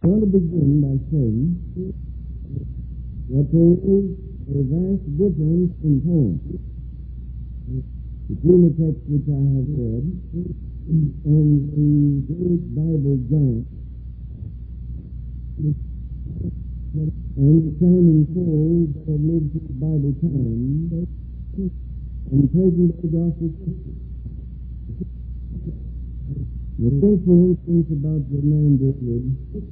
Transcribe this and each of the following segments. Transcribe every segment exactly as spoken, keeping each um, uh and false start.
I want to begin by saying that there is a vast difference in tone between the text which I have read and the great Bible giant and the shining souls that have lived through Bible times and present-day gospel Christians. The thing, for instance, about the man David,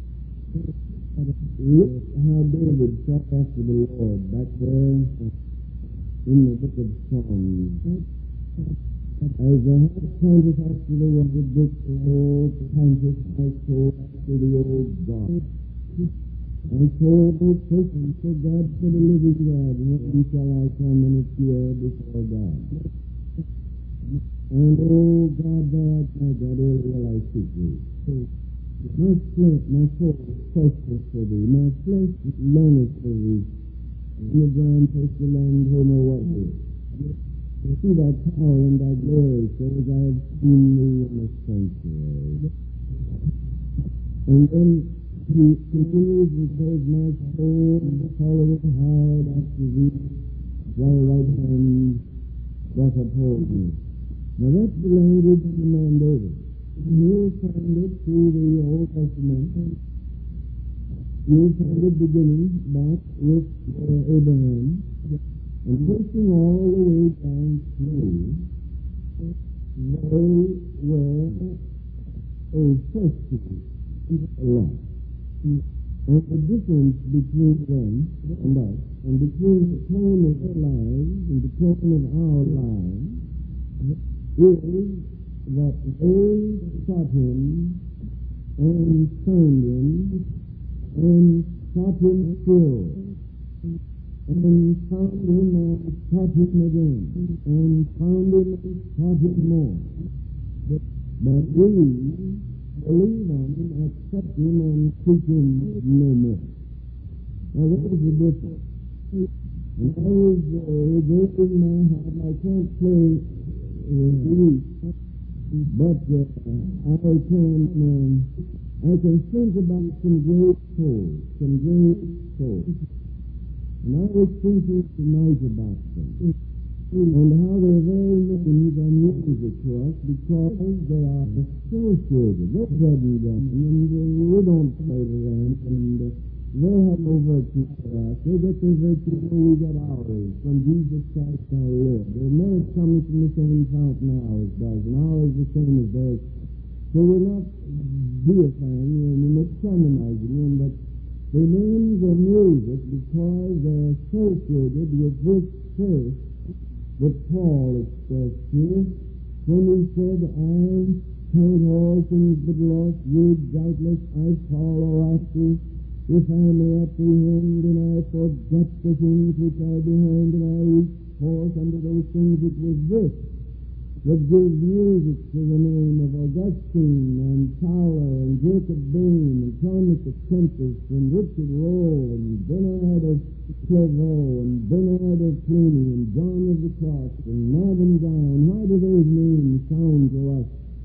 look how David sought after the Lord back there in the book of Psalms. As the heart panteth after the water brook, the old panteth my soul after the old God. My soul both thirsteth for God, for the living God. When shall I come and appear before God? And, oh God, thou art my God, early will I seek thee. My flesh, my soul thirsteth for thee. My flesh longeth for thee. In the dry and thirsty land where no water is. See thy power and thy glory, so as I have seen thee in the sanctuary. And then he continues and says, my soul followeth hard after thee. Thy right hand doth uphold me. Now that's the language of the man David. You'll find it through the Old Testament. You'll find it beginning back with uh, Abraham and pushing all the way down through. They were a thirsty lot. And the difference between them and us, and between the tone of their lives and the tone of our lives, is that they sought him and found him and sought him still and found him and sought him again and found him and sought him more. But we believe on him, accept him, and seek him no more. Now that is the difference. And I was uh, deep in my heart. I can't say weak, but uh, I can um, I can think about some great souls, some great souls, and I was thinking tonight about them and how they're very names and music to us because they are associated. They're dead and gone, and uh, we don't play to them, and uh, they have no virtue for us. They get their virtue when we get ours from Jesus Christ our Lord. Their merit comes from the same fountain ours does, and ours the same as theirs. So we're not deifying them, we're not canonizing them, but their names are music because they're associated with this church that Paul expressed here when he said, I count all things but loss, yea, doubtless I follow after, if I may apprehend, and I forget the things which are behind, and I reach forth unto those things which was this, that gives music to the name of Augustine, and Fowler, and Jacob Bain, and Thomas the Kempis, and Richard Rolle, and Bernard of Clairvaux, and Bernard of Cluny, and John of the Cross, and Marvin Down. Why do those names sound to us?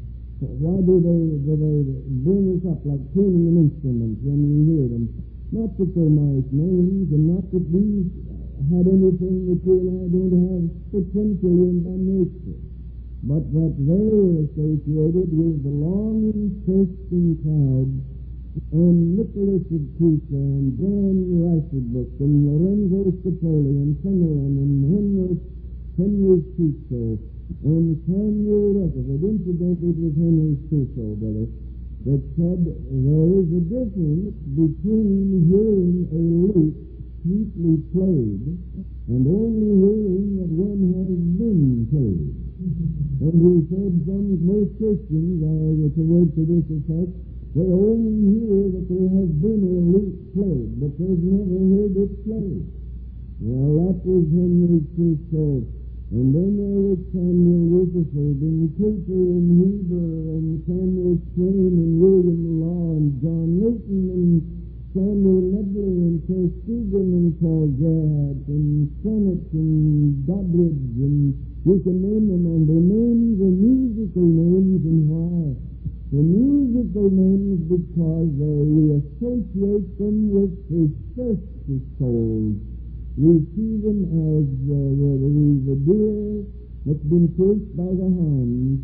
Why do they, do they bring us up like tuning an instrument when we hear them? Not that they're nice names, and not that these had anything that you and I don't have potentially in by nature, but that they were associated with the longing, thirsting crowd, and Nicholas of Cusa, and John Rasselbrook, and Lorenzo Spatoli, and Fenelon, and Henry, Henry Suso, and Samuel Rutherford. Incidentally, it was Henry Suso, brother, that said there is a difference between hearing a lute sweetly played and only hearing that one has been played. And he said some most Christians are to word to this effect, they only hear that there has been a lute played, but they've never heard it played. Well, that was Henry Suso. And then there was Samuel Rutherford, and Cooper, and Heber, and Samuel Swain, and William Law, and John Newton, and Samuel Medley, and Tersteegen, and Paul Gerhardt, and Sennett, and Doddridge, and you can name them, and their names are musical names, and why? The musical names because uh, we associate them with the thirsty souls. We see them as uh, the deer that's been chased by the hounds,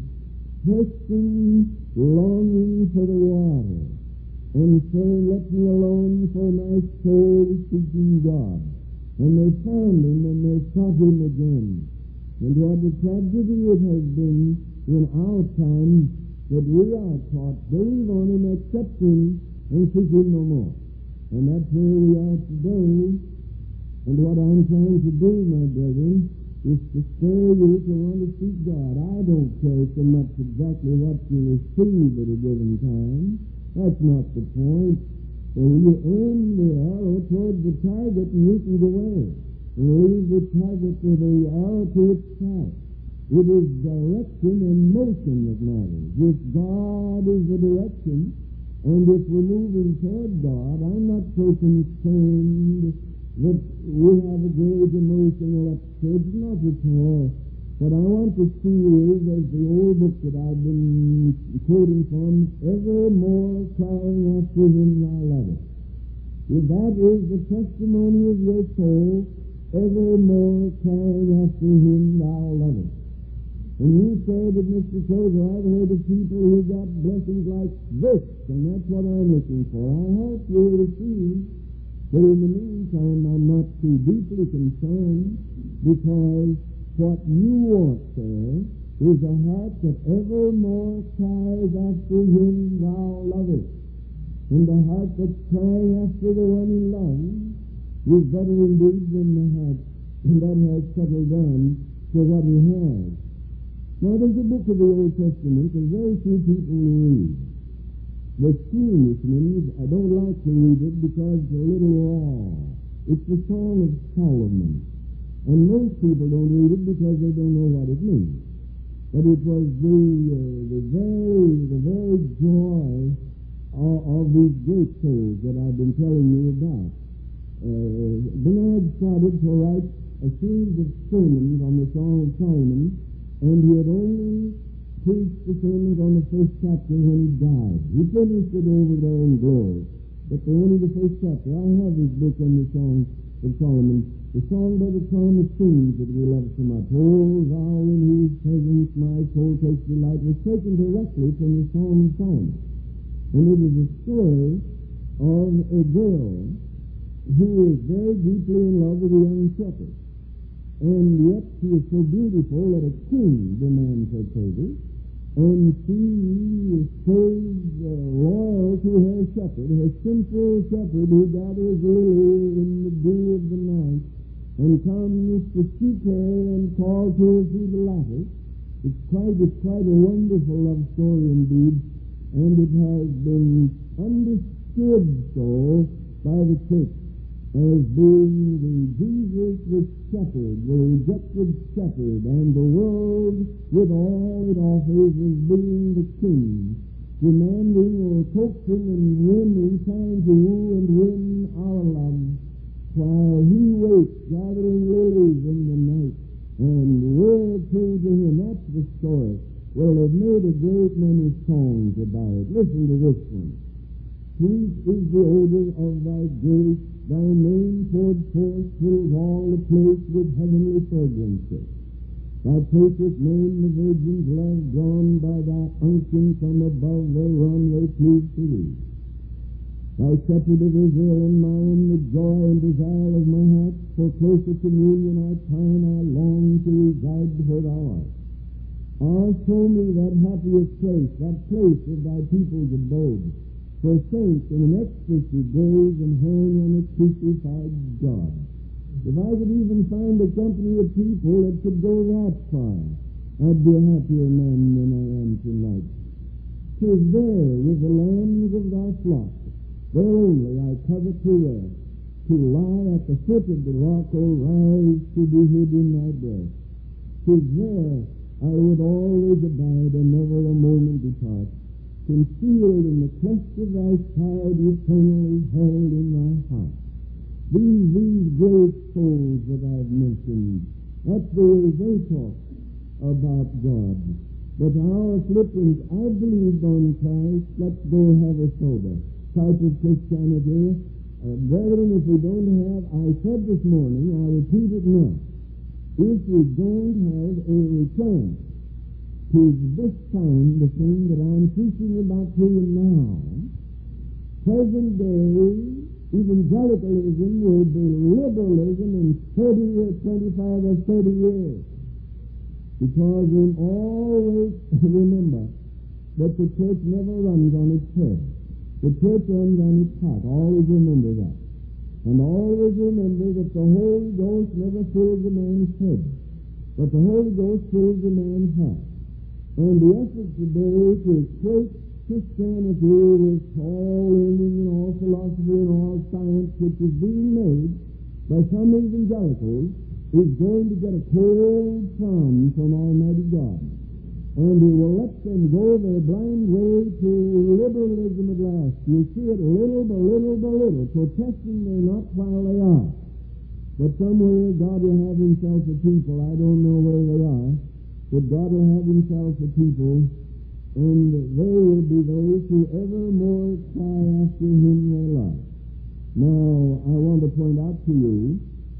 thirsting, longing for the water, and saying, let me alone, for my soul is seeking God. And they found him, and they sought him again. And what a tragedy it has been in our time that we are taught, believe on him, accept him, and seek him no more. And that's where we are today. And what I'm trying to do, my brethren, is to stir you to want to seek God. I don't care so much exactly what you receive at a given time. That's not the point. When you aim the arrow toward the target, and you can go away. And leave the target to the arrow to its path. It is direction and motion that matters. If God is the direction, and if we're moving toward God, I'm not so concerned that we have a great emotional upsurge. Not at all. What I want to see is, as the old book that I've been quoting from, evermore crying after him thou lovest. If that is the testimony of your soul, evermore crying after him thou lovest. And you say that, Mister Tozer, I've heard of people who got blessings like this, and that's what I'm looking for. I hope you'll receive. But in the meantime, I'm not too deeply concerned, because what you want, sir, is a heart that evermore cries after him thou lovest. And the heart that's crying after the one he loves is better indeed than the heart that has settled down to what he has. Now, there's a book of the Old Testament that very few people read. The Englishmen, I don't like to read it because it's a little raw. It's the Song of Solomon. And most people don't read it because they don't know what it means. But it was the, uh, the very, the very joy of, of these great souls that I've been telling you about. Uh, Bernard started to write a series of sermons on the Song of Solomon, and he had only preached the sermons on the first chapter when he died. He finished it over there in glory, but they only the first chapter. I have his book on the Song of Solomon, the song by the psalmist sings that we love so much. Oh, thou in whose presence my soul takes delight, was taken directly from the Song of Solomon. And it is a story of a girl who is very deeply in love with a young shepherd. And yet she is so beautiful that a king demands her favor, and she stays uh, loyal to her shepherd, her sinful shepherd who gathers lily in the dew of the night, and comes to seek her and calls her through the lattice. It's quite, it's quite a wonderful love story indeed, and it has been understood so by the church as being the Jesus the shepherd, the rejected shepherd, and the world with all it offers as being the king, demanding or coaxing and winning, trying to woo and win our love, while he waits, gathering lilies in the night, and we're true to him. That's the story. Well, they've made a great many songs about it. Listen to this one. Sweet is the odor of thy grace, thy name poured forth fills all the place with heavenly fragrances. Thou takest name the virgin's love, drawn by thy unction from above, they run, they please to thee. Thou shepherd of Israel and mine, the joy and desire of my heart, for closer communion I pine, I long to reside where thou art. Ah, show me that happiest place, that place of thy people's abode, where saints in an ecstasy gaze and hang on the crucified God. If I could even find a company of people that could go that far, I'd be a happier man than I am tonight. 'Tis there with the lambs of thy flock, there only I covet to rest, to lie at the foot of the rock, or rise to be hid in thy breast. 'Tis there I would always abide and never a moment depart, concealed in the cleft of thy side, eternally held in thy heart. These, these great souls that I've mentioned, that's the way they talk about God. But our Philippians, I believed on Christ, let's go have a sober type of Christianity. Uh, brethren, if we don't have, I said this morning, I repeat it now, if we don't have a return to this time, the thing that I'm preaching about to you now, present day evangelicalism will be liberalism in thirty or twenty-five or thirty years. Because we always remember that the church never runs on its head. The church runs on its heart. Always remember that. And always remember that the Holy Ghost never fills a man's head, but the Holy Ghost fills a man's heart. And the effort today to equate Christianity with all learning and all philosophy and all science which is being made by some evangelicals is going to get a cold palm from Almighty God. And He will let them go their blind way to liberalism at last. You see it little by little by little, protesting they're not while they are. But somewhere God will have Himself a people. I don't know where they are, but God will have Himself a people, and they will be those who evermore cry after Him they love. Now, I want to point out to you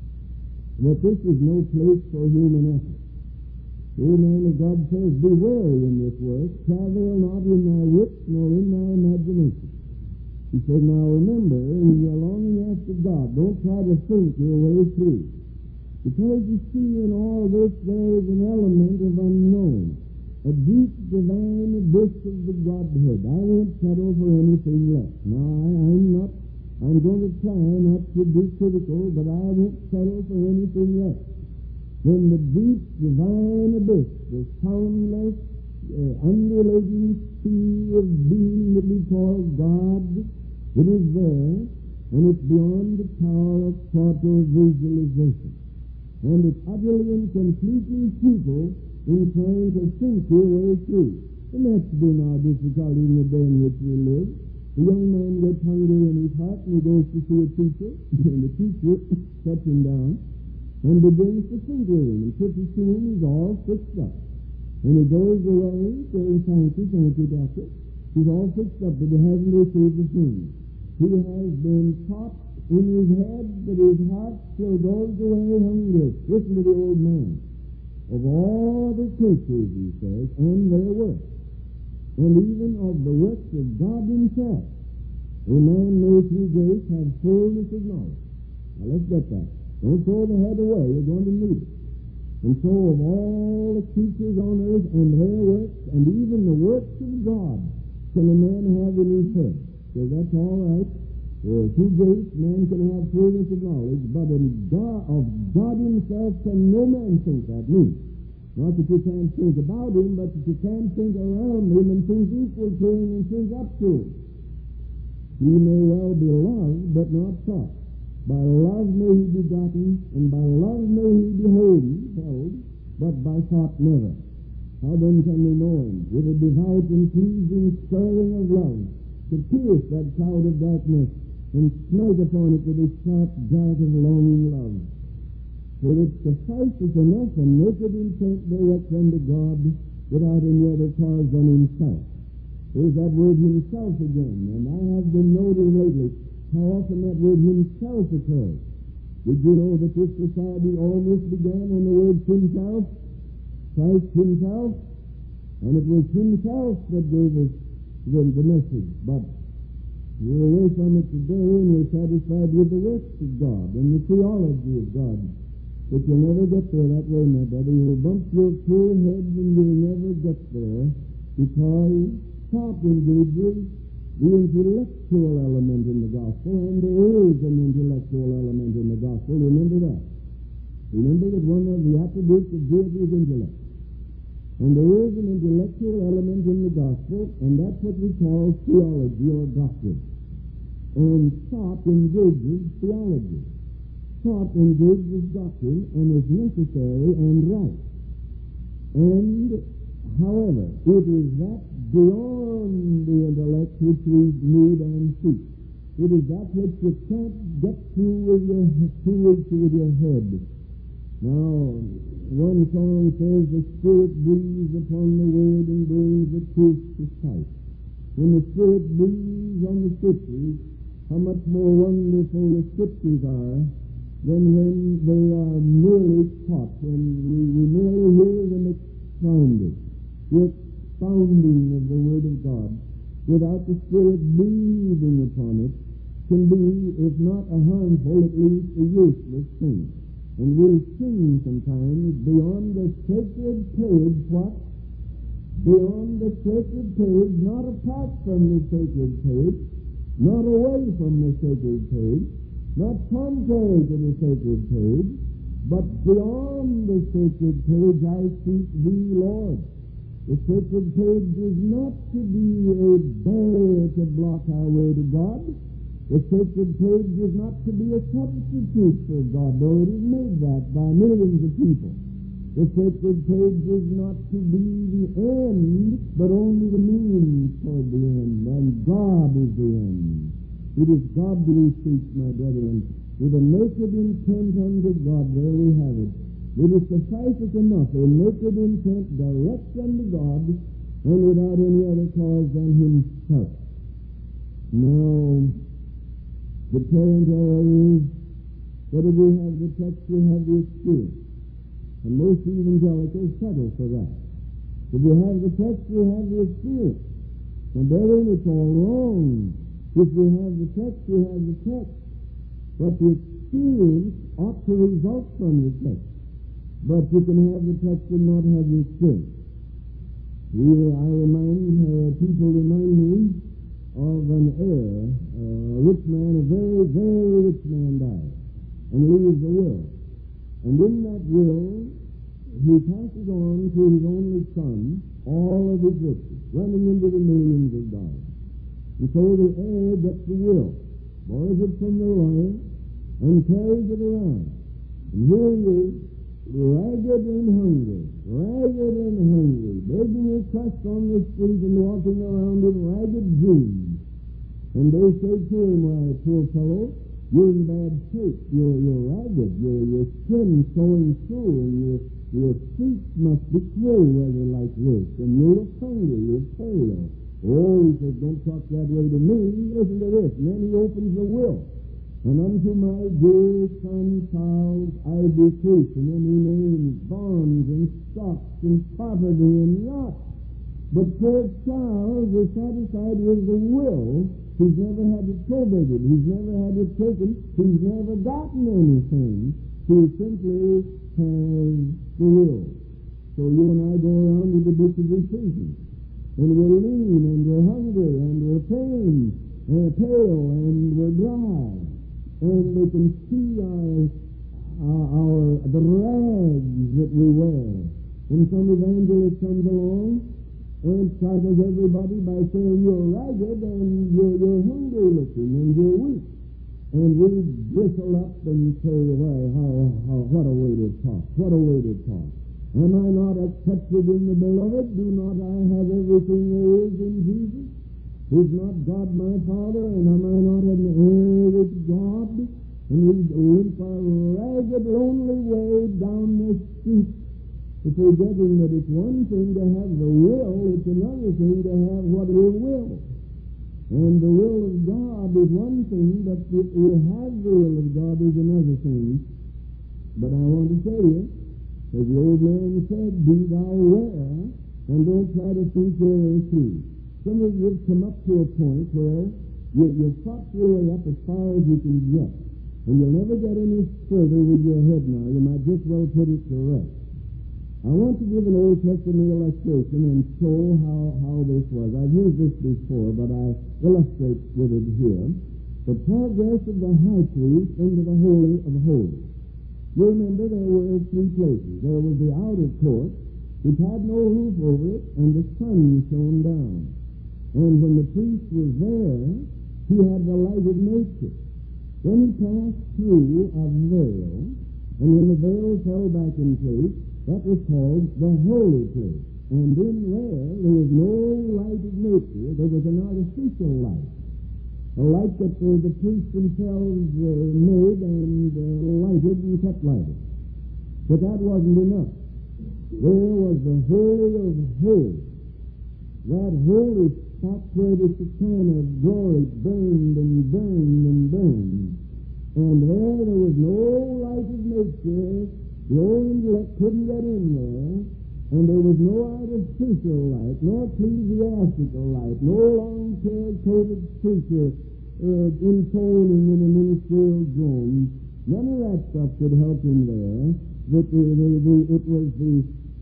that this is no place for human effort. The man of God says, be wary in this work, travel not in thy wits nor in thy imagination. He said, now remember, when you're longing after God, don't try to think your way through. Because you see in all this there is an element of unknown, a deep divine abyss of the Godhead. I won't settle for anything less. Now, I, I'm not, I'm going to try not to be critical, but I won't settle for anything less. When the deep divine abyss, the soundless, uh, undulating sea of being that we call God, it is there, and it's beyond the power of thought or visualization. And it's utterly and completely futile in trying to think your way through. And that's been our difficulty in the day in which we live. The young man gets hungry in his heart, and he goes to see a teacher, and the teacher sets him down and begins to think with him, and pretty soon he's all fixed up. And he goes away saying, thank you, thank you, doctor. He's all fixed up, but he hasn't received a thing. He has been taught in his head, but his heart still goes away hungry. Listen to the old man. Of all the creatures, he says, and their works, and even of the works of God Himself, a man may through grace have fullness of knowledge. Now let's get that. Don't throw the head away, you're going to need it. And so of all the creatures on earth and their works, and even the works of God, can a man have in his head. So that's all right. Uh, through grace, man can have fullness of knowledge, but in God, of God Himself can no man think that means. Not that you can't think about Him, but that you can't think around Him and think equal to Him and think up to Him. He may well be loved, but not thought. By love may He be begotten, and by love may He be holden, held, but by thought never. How then can we know Him? With a devout and pleasing stirring of love, to pierce that cloud of darkness, and smite upon it with a sharp dart of longing love. For it suffices enough a naked intent direct unto God, without any other cause than Himself. There's that word Himself again, and I have been noting lately how often that word Himself occurs. Did you know that this society almost began on the word Himself? Christ Himself? And it was Himself that gave us the, the message. But we're away from it today, and we're satisfied with the works of God and the theology of God. But you'll never get there that way, my brother. You'll bump your poor head and you'll never get there, because thought engages the intellectual element in the gospel, and there is an intellectual element in the gospel. Remember that. Remember that one of the attributes of deity is intellect. And there is an intellectual element in the gospel, and that's what we call theology or doctrine. And thought engages theology. Thought engages doctrine and is necessary and right. And, however, it is that beyond the intellect which we need and seek. It is that which you can't get through with your, through with your head. Now, one song says, the Spirit breathes upon the Word and brings the truth to sight. When the Spirit breathes on the Scriptures, how much more wonderful the Scriptures are than when they are merely taught, when we, we merely hear them expounded. The expounding of the Word of God, without the Spirit breathing upon it, can be, if not a harmful, at least a useless thing. And we'll sing sometimes beyond the sacred page, what? Beyond the sacred page, not apart from the sacred page, not away from the sacred page, not contrary to the sacred page, but beyond the sacred page I seek thee, Lord. The sacred page is not to be a barrier to block our way to God. The sacred page is not to be a substitute for God, though it is made that by millions of people. The sacred page is not to be the end, but only the means toward the end, and God is the end. It is God that we seek, my brethren. With a naked intent unto God, there we have it. It is sufficient enough, a naked intent direct unto God, and without any other cause than Himself. Now, the current error is that if we have the text, we have the experience. And most evangelicals settle for that. If we have the text, we have the experience. And brethren, it's all wrong. If we have the text, we have the text. But the experience ought to result from the text. But you can have the text and not have the experience. We, I remind, uh, people remind me of an heir. Uh, a rich man, a very, very rich man died and leaves a will. And in that will, he passes on to his only son all of his riches, running into the millions of dollars. And so the heir gets the will, borrows it from the lawyer, and carries it around. And here he is, ragged and hungry, ragged and hungry, begging a crust on the street and walking around in ragged jeans. And they say to him, why, poor fellow, you're in bad shape, you're, you're ragged, your, your skin showing through, and your, your feet must be cold weather like this, and you look hungry, you're pale. Oh, he says, don't talk that way to me, listen to this. And then he opens the will. And unto my dear son Charles I bequeath, and then he names bonds and stocks and property and yachts. But poor Charles is satisfied with the will. He's never had it probated. He's never had it taken. He's never gotten anything. He simply has the will. So you and I go around with the book of decisions. And we're lean, and we're hungry, and we're pain, and pale, and we're dry. And they can see our, our, our the rags that we wear. And some evangelist comes along and startles everybody by saying you're ragged and you're, you're hungry looking and you're weak. And we bristle up and say, well, how, how, what a way to talk, what a way to talk. Am I not accepted in the beloved? Do not I have everything there is in Jesus? Is not God my Father, and am I not an heir with God? And we limp a ragged, lonely way down the street, forgetting that it's one thing to have the will, it's another thing to have what we will. And the will of God is one thing, but to have the will of God is another thing. But I want to tell you, as the old man said, be thou aware, and don't try to think your way through. Some of you have come up to a point where you, you've fought your way up as far as you can get, and you'll never get any further with your head now. You might just well put it to rest. I want to give an Old Testament illustration and show how, how this was. I've used this before, but I illustrate with it here. The progress of the high priest into the Holy of Holies. You remember there were three places. There was the outer court, which had no roof over it, and the sun shone down. And when the priest was there, he had the light of nature. Then he passed through a veil, and when the veil fell back in place, that was called the holy place. And in there, there was no light of nature, there was an artificial light. A light that uh, the priests themselves uh, made and uh, lighted and kept lighted. But that wasn't enough. There was the Holy of Holies. That holy spot where the Shekinah glory burned and burned and burned. And there, there was no light of nature. The old intellect couldn't get in there. And there was no artificial light, no ecclesiastical light, no long-coated preacher uh, intoning in a ministerial drone. None of that stuff could help him there. But the, the, the, it was the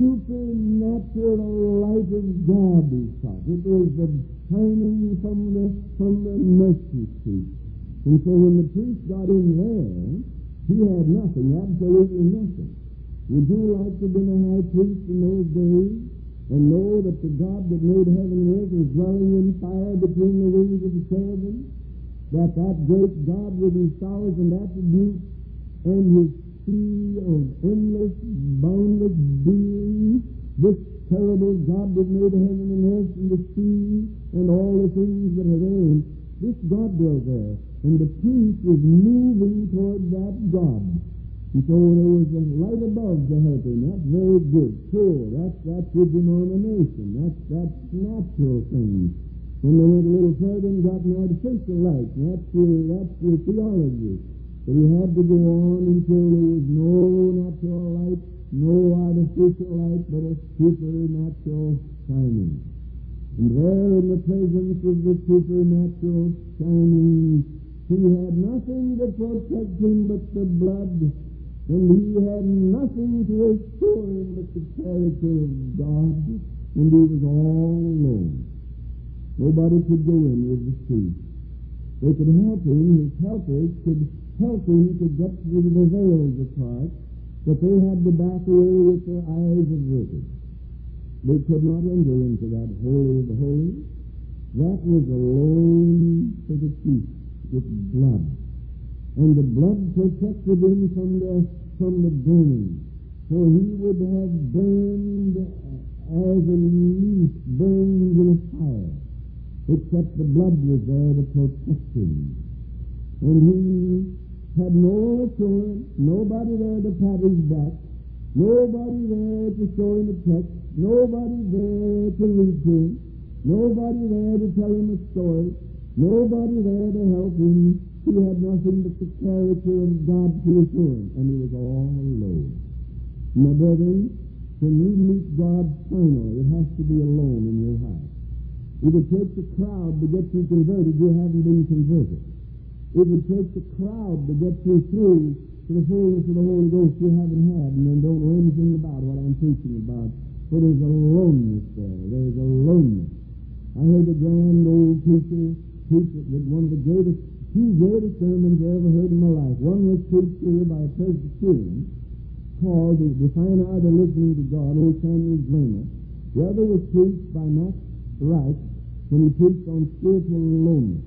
supernatural light of God he sought. It was the shining from the, from the mercy seat. And so when the priest got in there, he had nothing, absolutely nothing. Would you like to be a high priest in those days and know that the God that made heaven and earth was dwelling in fire between the wings of the cherubim? That that great God with his powers and attributes and his sea of endless, boundless being, this terrible God that made heaven and earth and the sea and all the things that are therein, this God dwelt there. And the priest was moving toward that God. And so there was a light above to help him. That's very good. Sure, that's, that's good denomination. That's, that's natural things. When they went a little further and got an artificial light, that's your, that's your theology. But he had to go on until there was no natural light, no artificial light, but a supernatural shining. And there in the presence of the supernatural shining, he had nothing to protect him but the blood, and he had nothing to restore him but the character of God, and he was all alone. Nobody could go in with the priest. They could help him, his helpers could help him to get through the veils apart, but they had to back away with their eyes averted. They could not enter into that holy of the holies. That was alone for the priest, with blood. And the blood protected him from the, from the burning. For he would have burned as a leaf burned in a fire, except the blood was there to protect him. And he had no assurance, nobody there to pat his back, nobody there to show him a text, nobody there to read to him, nobody there to tell him a story, nobody there to help him. He had nothing but the character of God to assure him, and he was all alone. My brethren, when you meet God finally, it has to be alone in your heart. If it takes a crowd to get you converted, you haven't been converted. If it takes a crowd to get you through to the fullness of the Holy Ghost, you haven't had, and then don't know anything about what I'm preaching about. For there's a aloneness there. There's a aloneness. I heard a grand old preacher preach that one of the greatest, two greatest sermons I ever heard in my life. One was preached here by a Presbyterian called The Fine Art of Listening to God, old Samuel Blamer. The other was preached by Max Wright when he preached on spiritual aloneness.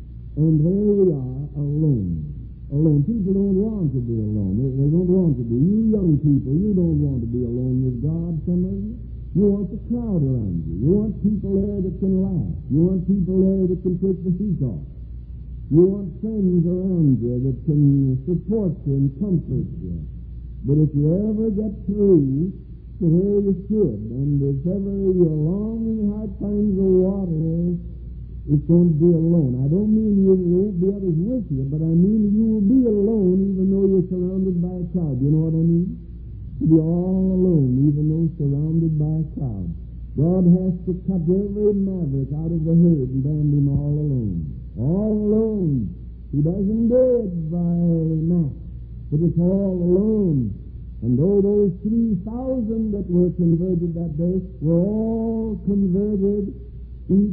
And there we are, alone. Alone. People don't want to be alone. They, they don't want to be. You young people, you don't want to be alone with God, some of you. You want the crowd around you. You want people there that can laugh. You want people there that can take the heat off. You want friends around you that can support you and comfort you. But if you ever get through to where you should, and if ever your longing heart finds the water, it's going to be alone. I don't mean you won't be others with you, but I mean you will be alone even though you're surrounded by a crowd. You know what I mean? To be all alone even though surrounded by a crowd. God has to cut every maverick out of the herd and band him all alone. All alone. He doesn't do it by mass, but it's all alone. And though those three thousand that were converted that day were all converted, each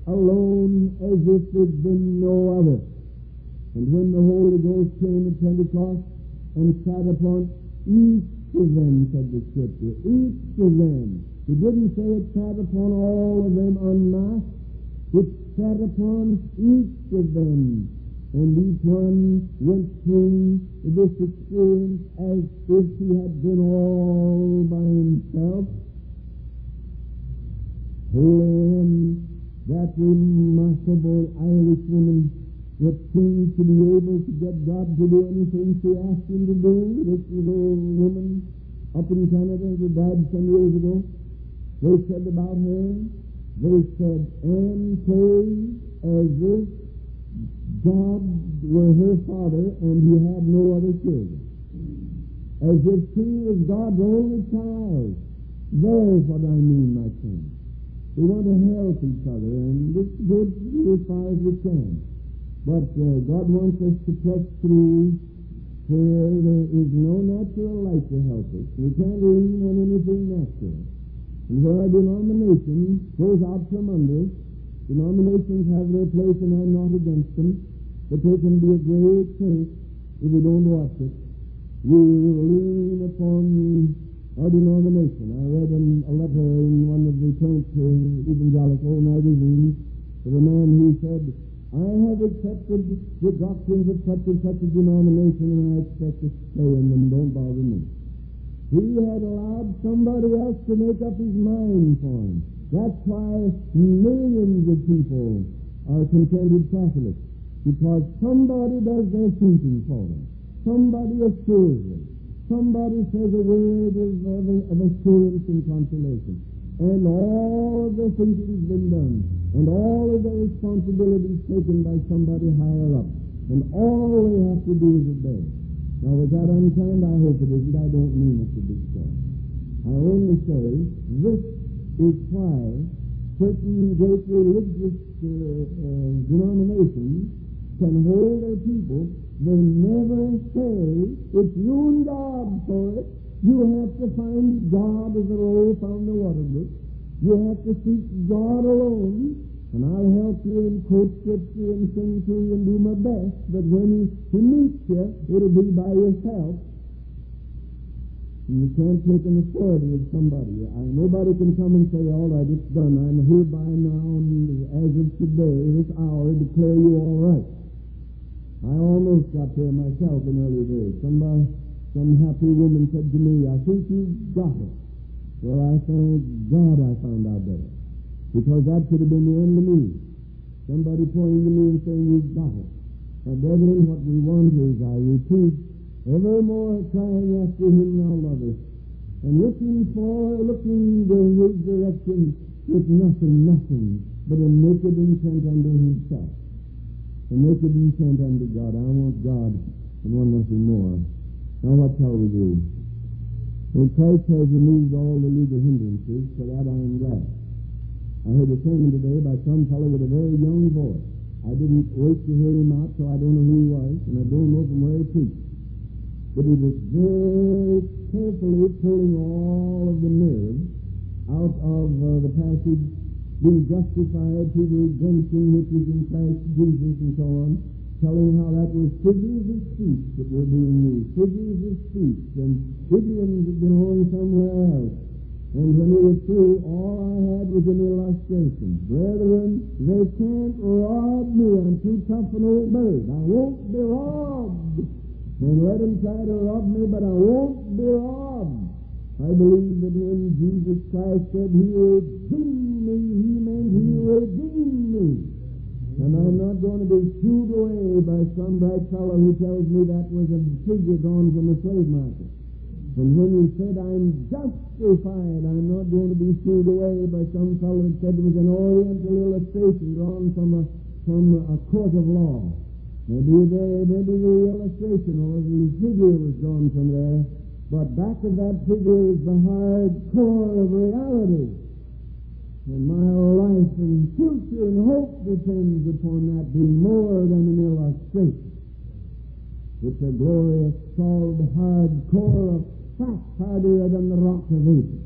alone as if there'd been no other. And when the Holy Ghost came at Pentecost and sat upon each of them, said the Scripture, each of them. It didn't say it sat upon all of them en masse. It sat upon each of them. And each one went through this experience as if he had been all by himself. Holy, that remarkable Irish woman that seemed to be able to get God to do anything she asked him to do. This little woman up in Canada who died some years ago, they said about her, they said, Anne prayed as if God were her father and he had no other children. As if she was God's only child. There's what I mean, my friend. We want to help each other, and it's good to do as far as we can. But uh, God wants us to press through where there is no natural light to help us. We can't lean on anything natural. And where our denomination goes out from under us, denominations have their place and I'm not against them, but they can be a great church if we don't watch it. We lean upon our denomination. I read in a letter in one of the current uh, evangelical magazines of a man who said, I have accepted the doctrines of such and such a denomination and I expect to stay in them. Don't bother me. He had allowed somebody else to make up his mind for him. That's why millions of people are contented Catholics, because somebody does their thinking for them. Somebody assures them. Somebody says a word of, of, of assurance and consolation. And all of the thinking's been done. And all of the responsibilities taken by somebody higher up. And all they have to do is obey. Now, was that unkind? I hope it isn't. I don't mean it to be so. I only say this is why certain great religious uh, uh, denominations can hold their people. They never say, it's you and God for it. You have to find God as the roll found the water brook. You have to seek God alone, and I'll help you and quote scripture and sing to you and do my best, but when he meets you, it'll be by yourself. And you can't take an authority of somebody. I, nobody can come and say, all right, it's done. I'm hereby now, and as of today, this hour, declare you all right. I almost got there myself in early days. Somebody, some happy woman said to me, I think you've got it. Well, I thank God I found out better, because that could have been the end of me. Somebody pointing to me and saying, you've got it. Now, brethren, what we want is, I repeat, evermore crying after him now loveth, and looking for, looking to his direction with nothing, nothing, but a naked intent unto himself. A naked intent unto God. I want God and want nothing more. Now what shall we do? Well, Christ has removed all the legal hindrances, for that I am glad. I heard a sermon today by some fellow with a very young voice. I didn't wait to hear him out, so I don't know who he was, and I don't know from where he preached. But he was very carefully pulling all of the nerves out of uh, the passage, being justified to the redemption which is in Christ Jesus and so on, telling how that was figures of speech that were being used, figures of speech, and idioms that belonged somewhere else. And when he was through, all I had was an illustration. Brethren, they can't rob me. I'm too tough an old bird. I won't be robbed. And let them try to rob me, but I won't be robbed. I believe that when Jesus Christ said he redeemed me, he meant he redeemed me. And I'm not going to be shooed away by some bright fellow who tells me that was a figure gone from the slave market. And when he said I'm justified, I'm not going to be shooed away by some fellow who said it was an oriental illustration drawn from a, from a court of law. Maybe the, maybe the illustration or the figure was drawn from there. But back of that figure is the hard core of reality. And my life and future and hope depends upon that being more than an illustration. It's a glorious, solid, hard core of fact harder than the rock of ages.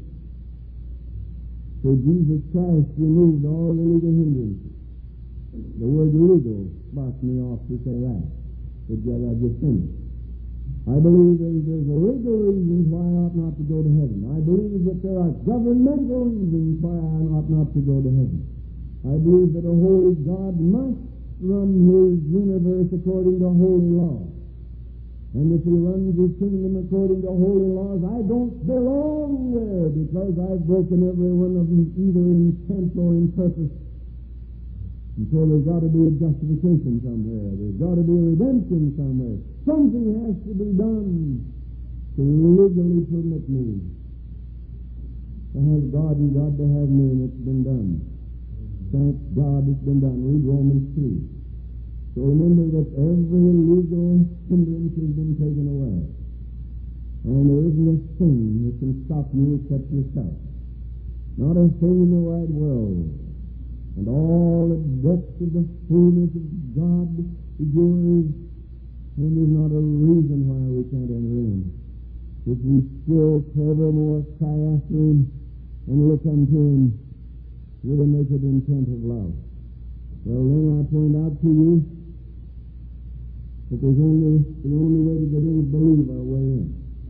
So Jesus Christ removed all the legal hindrances. The word legal sparked me off to say that. But yet I just finished. I believe there's, there's a legal reasons why I ought not to go to heaven. I believe that there are governmental reasons why I ought not to go to heaven. I believe that a holy God must run his universe according to holy law. And if he runs his kingdom according to holy laws, I don't belong there because I've broken every one of them either in intent or in purpose. And so there's got to be a justification somewhere. There's got to be a redemption somewhere. Something has to be done. to legally permit me to have God and God to have me, and it's been done. Thank God it's been done. Read Romans three. So remember that every legal hindrance has been taken away. And there isn't a thing that can stop you except yourself. Not a thing in the wide world. And all the depths of the fullness of God is yours, and there's not a reason why we can't enter in. If we still forevermore cry after Him and look unto Him with a naked intent of love. Well, then I point out to you that there's only, the only way to get in is believe our way in.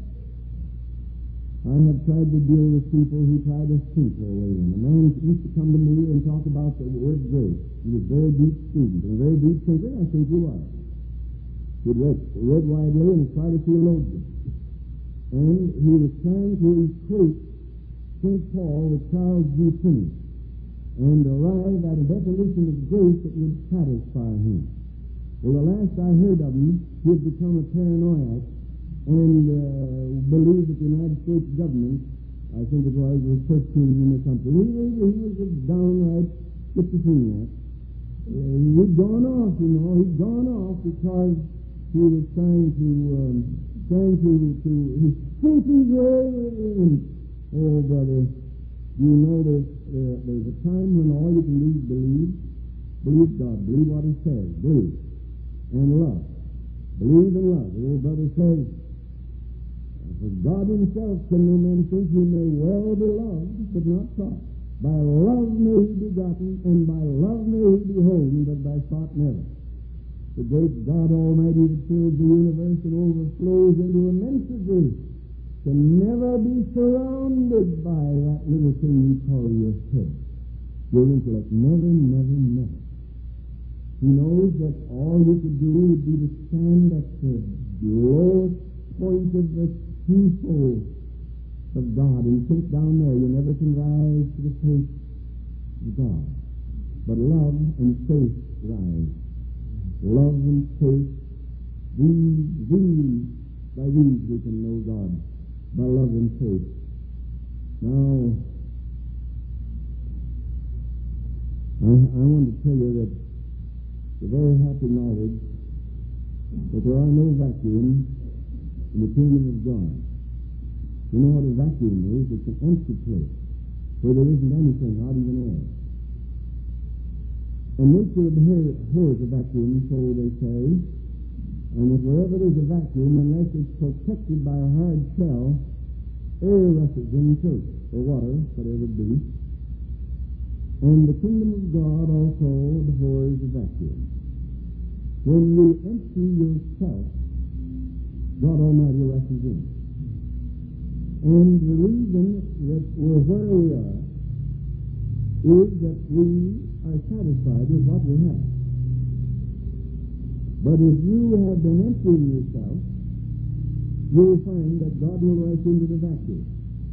I have tried to deal with people who try to think their way in. A man used to come to me and talk about the word grace. He was a very deep student and a very deep thinker. I think you are. He read, read widely and was quite a theologian. And he was trying to equate Saint Paul with Charles G. Finney and arrive at a definition of grace that would satisfy him. Well, the last I heard of him, he had become a paranoiac and uh, believed that the United States government, I think it was, was persecuting him or something. He was, he was a downright schizophrenic. Uh, he'd gone off, you know, he'd gone off because he was trying to, um, trying to, to, his thinking way in. Oh, brother, you know there's, uh, there's a time when all you can do is believe. Believe God. Believe what He says. Believe. And love. Believe and love. The old brother says, for God Himself can no man think He may well be loved, but not sought. By love may He be gotten, and by love may He be holden, but by thought never. The great God Almighty that fills the universe and overflows into immensity can never be surrounded by that little thing you call your head. Your intellect. Never, never, never. He knows that all you could do would be to stand at the lowest point of the threshold of God and sink down there. You never can rise to the face of God. But love and faith rise. Love and faith, these, these, by these we can know God. By love and faith. Now, I, I want to tell you that the very happy knowledge that there are no vacuums in the kingdom of God. You know what a vacuum is? It's an empty place where there isn't anything, not even air. And nature abhors a vacuum, so they say, and if wherever there's a vacuum, unless it's protected by a hard shell, air rushes into it, or water, whatever it be. And the kingdom of God also abhors a vacuum. When you empty yourself, God Almighty rushes in. And the reason that we're where we are is that we are satisfied with what we have. But if you have been emptying yourself, you will find that God will rush into the vacuum.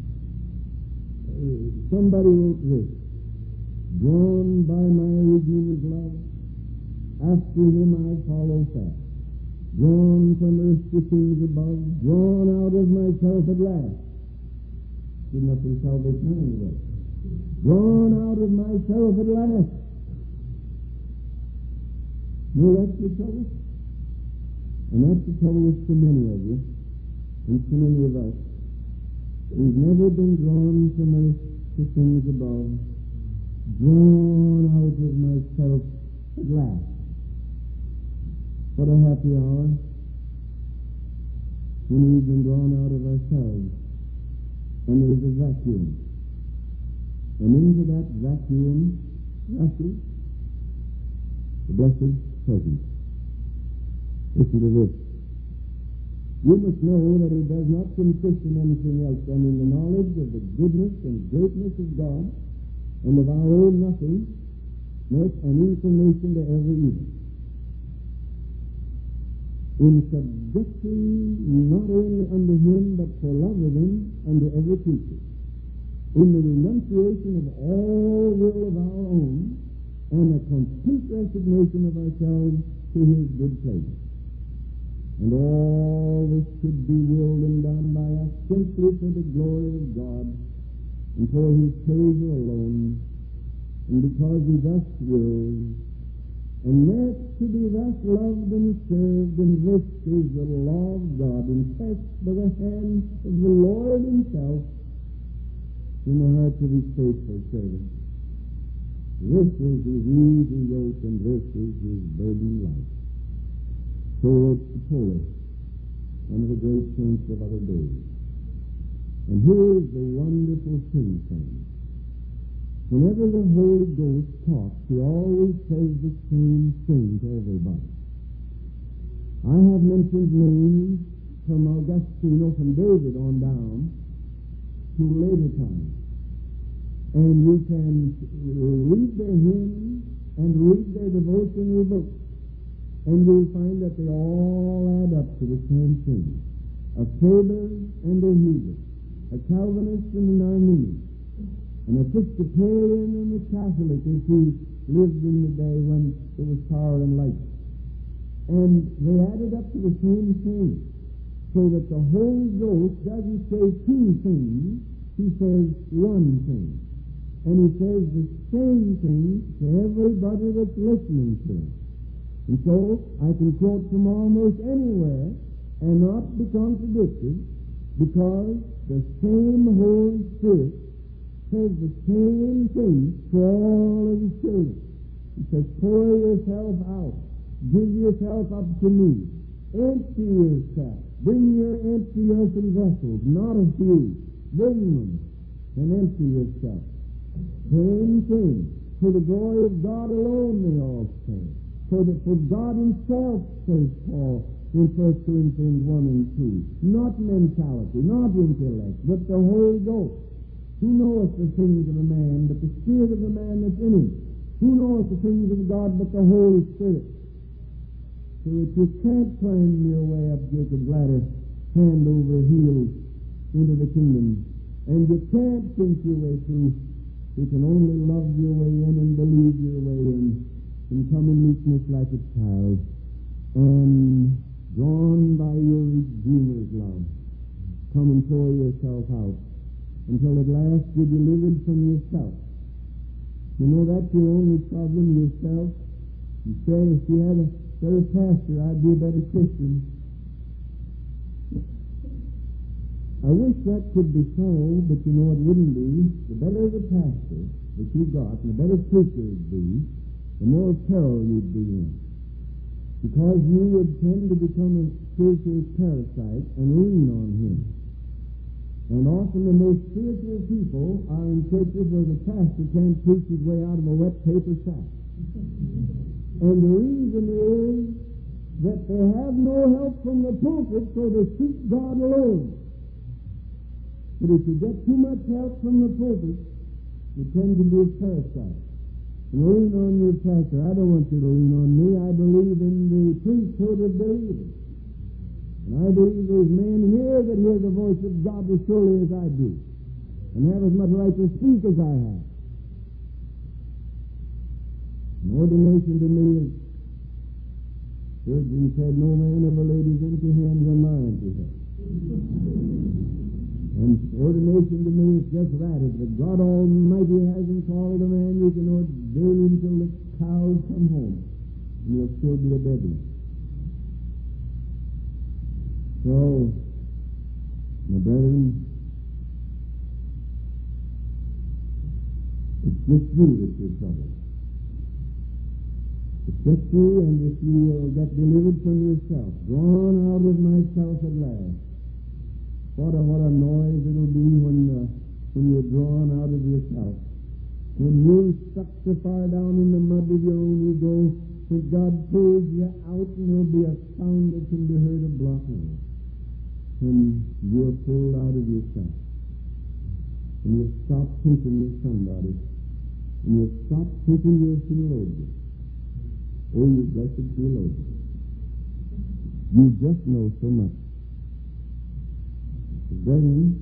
Uh, somebody wrote this, drawn by my Redeemer's love, after Him I follow fast. Drawn from earth to things above, drawn out of myself at last. Good enough for the salvation anyway. Drawn out of myself at last. No, that's the trouble. And that's the trouble with so many of you, and so many of us. We've never been drawn from earth to things above, drawn out of myself at last. What a happy hour when we've been drawn out of ourselves, and there's a vacuum. And into that vacuum rushes the blessed presence. Listen to this. You must know that it does not consist in anything else than in the knowledge of the goodness and greatness of God and of our own nothingness and inclination to every evil. In subjecting not only unto Him, but for love of Him, unto every creature. In the renunciation of all will of our own, and a complete resignation of ourselves to His good pleasure. And all all this should be willed and done by us simply for the glory of God and for His pleasure alone, and because He thus wills, and merit to be thus loved and served, and this is the law of God, impressed by the hand of the Lord Himself in the hearts of His faithful servants. This is His easy yoke, and this is His burden light. So wrote the poet, one of the great saints of other days. And here is the wonderful thing, friends. Whenever the Holy Ghost talks, He always says the same thing to everybody. I have mentioned names from Augustine, from David on down, to later times. And you can read their hymns and read their devotional books, and you'll find that they all add up to the same thing. A Faber and a Heber, a Calvinist and an Arminian, an Episcopalian and a Catholic, as he lived in the day when there was power and light. And they added up to the same thing, so that the Holy Ghost doesn't say two things, He says one thing. And He says the same thing to everybody that's listening to Him. And so I can quote from almost anywhere and not be contradicted, because the same Holy Spirit says the same thing to all of His children. He says, pour yourself out. Give yourself up to me. Empty yourself. Bring your empty earthen vessels, not a few. Bring them and empty yourself. Same thing. For the glory of God alone, they all say. For, the, for God Himself, says Paul in First Corinthians one and two. Not mentality, not intellect, but the Holy Ghost. Who knoweth the things of a man, but the Spirit of the man that's in him? Who knoweth the things of God, but the Holy Spirit? So that you can't climb your way up Jacob's ladder, hand over heels, into the kingdom. And you can't think your way through. You can only love your way in and believe your way in, and come in meekness like a child, and drawn by your Redeemer's love, come and pour yourself out, until at last you're delivered from yourself. You know that's your only problem, yourself. You say, if you had a better pastor, I'd be a better Christian. I wish that could be so, but you know it wouldn't be. The better the pastor that you got, and the better preacher it'd be, the more peril you'd be in. Because you would tend to become a spiritual parasite and lean on him. And often the most spiritual people are in churches where the pastor can't preach his way out of a wet paper sack. And the reason is that they have no help from the pulpit, so they seek God alone. But if you get too much help from the pulpit, you tend to be a parasite. And lean on your pastor. I don't want you to lean on me. I believe in the priesthood of believers. And I believe there's men here that hear the voice of God as surely as I do, and have as much right to speak as I have. An ordination to me is, Spurgeon said, no man ever laid his empty hands on mine to him. And ordination to me is just that. If the God Almighty hasn't called a man, you can ordain him till the cows come home, and he'll still be a deadman. So, my brethren, it's just you that's your trouble. It's just you, and if you will get delivered from yourself, drawn out of myself at last, what a, what a noise it'll be when, uh, when you're drawn out of yourself. When you're stuck so far down in the mud of your own ego, when God pulls you out, and there'll be a sound that can be heard a block away. When you're pulled out of yourself, and you stop thinking you're somebody, and you stop thinking you're a theologian. Oh, you blessed theologian. You just know so much. Brethren,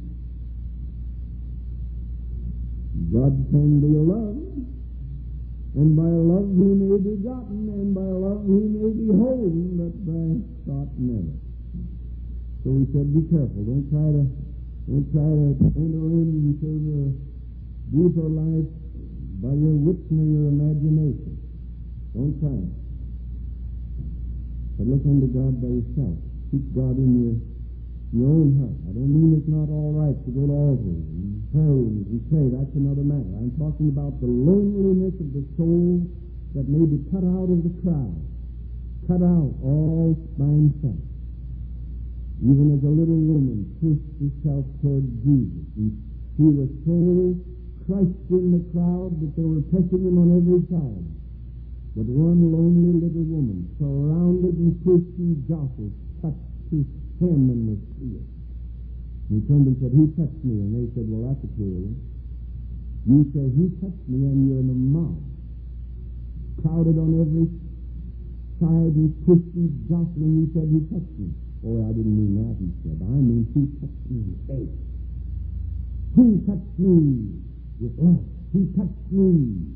God can be loved, and by love he may be gotten, and by love he may be holden, but by thought never. So he said, be careful. Don't try to, don't try to enter into the deeper life by your wits nor your imagination. Don't try it. But look unto God by yourself. Keep God in your, your own heart. I don't mean it's not all right to go to altars and prayer rooms and pray. That's another matter. I'm talking about the loneliness of the soul that may be cut out of the crowd. Cut out all by himself. Even as a little woman pushed herself toward Jesus. And he was so crushed in the crowd that they were pressing him on every side. But one lonely little woman, surrounded and pushed and jostled, touched his hem and was healed. He turned and said, who touched me? And they said, well, that's a clear one. You say, who touched me? And you're in a mob. Crowded on every side and pushed and jostled, and you said, who touched me? Oh, I didn't mean that, he said. I mean, who touched me in faith? Who touched me with love? Who touched me?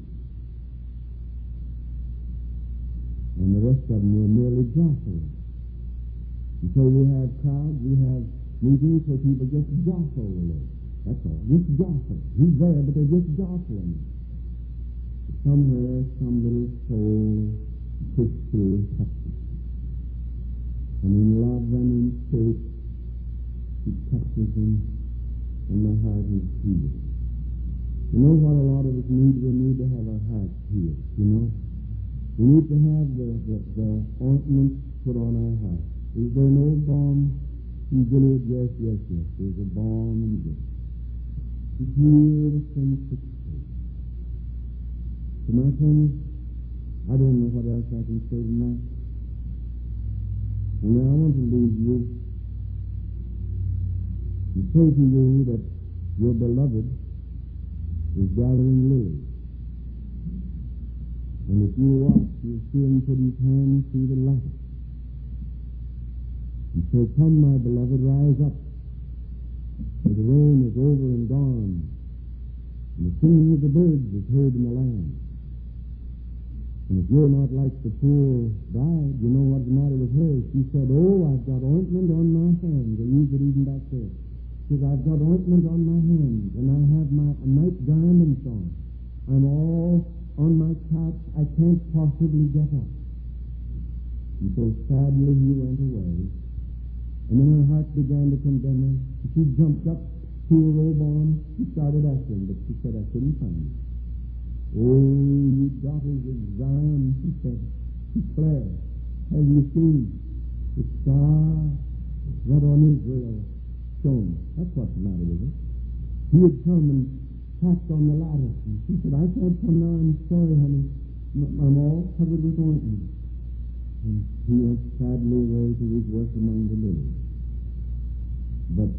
And the rest of them were merely jostling. And so we have crowds, we have meetings where people just jostle the Lord. That's all. Just jostle. He's there, but they're just jostling. Somewhere, some little soul pushed through and touched him. And in love and in faith, he touches him, and the heart is healed. You know what a lot of us need? We need to have our hearts healed, you know? We need to have the, the, the ointment put on our heart. Is there no balm in Gilead? Yes, yes, yes. There's a balm in Gilead. To heal the sensitive soul. So my friends, I don't know what else I can say tonight. And I want to leave you and say to you that your beloved is gathering lilies. And if you watch, you'll see him put his hand through the lattice and say, come, my beloved, rise up. For the rain is over and gone, and the singing of the birds is heard in the land. And if you're not like the poor bride, you know what's the matter with her. She said, oh, I've got ointment on my hands. They use it even back there. She says, I've got ointment on my hands, and I have my night garments on. I'm all on my couch. I can't possibly get up. And so sadly he went away. And then her heart began to condemn her. She jumped up to her robe on. She started after him, but she said, I couldn't find him. Oh, you daughters of Zion, she said, declare, have you seen the star that on Israel shone? That's what's the matter with her. He had come and tapped on the lattice, and she said, I can't come now, I'm sorry, honey. I'm all covered with ointment. And he went sadly away to his work among the lilies. But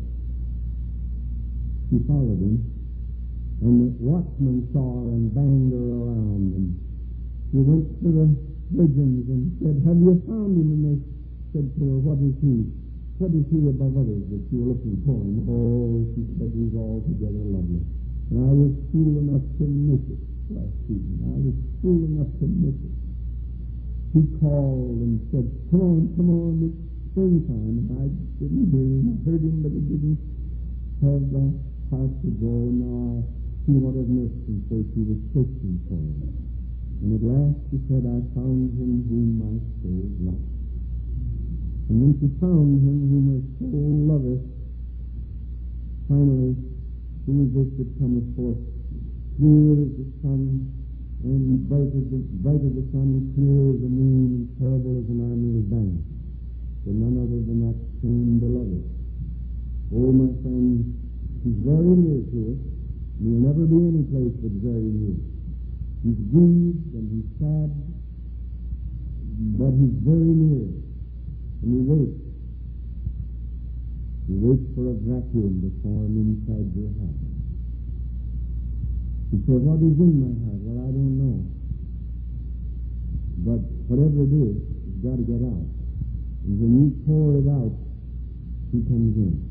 she followed him, and the watchman saw her and banged her around, and he went to the virgins and said, have you found him? And they said to her, what is he? What is he above others that you're looking for him? Oh, she said, he's altogether lovely. And I was fool enough to miss it last evening. I was fool enough to miss it. He called and said, come on, come on, it's springtime. And I didn't hear him. I heard him, but it didn't have the heart to go. Now I see what I've missed. And so she was searching for him. And at last she said, I found him whom my soul loved. And when she found him whom her soul loveth, finally, who is this that cometh forth? Clear as the sun, and bright as the, bright as the sun, clear as the moon, and terrible as an army of banner. For none other than that same beloved. Oh, my friends, he's very near to us. And he'll never be any place but very near. He's grieved and he's sad, but he's very near. And he waits. He waits for a vacuum to form inside your heart. He said, what is in my heart? Well, I don't know. But whatever it is, it's got to get out. And when you pour it out, he comes in.